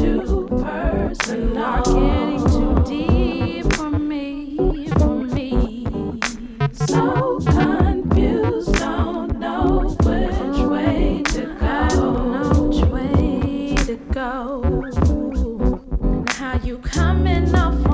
too personal. Getting too deep for me, for me. So confused, don't know which way to go. I don't know which way to go. How you coming off